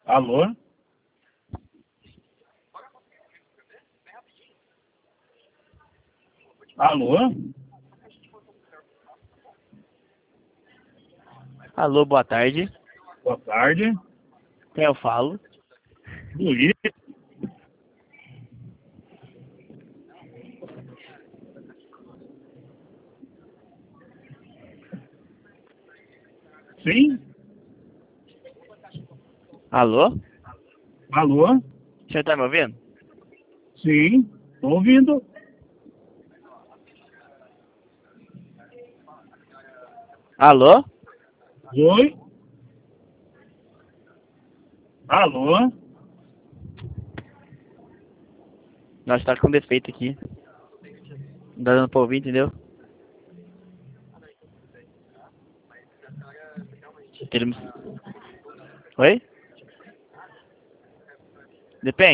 Alô? Alô? Alô, boa tarde. Boa tarde. Quem eu falo? Luiz? Sim? Alô? Alô? O senhor tá me ouvindo? Sim, tô ouvindo. Alô? Oi? Alô? Nós tá com defeito aqui. Não tá dando pra ouvir, entendeu? Queremos... Oi? Depende.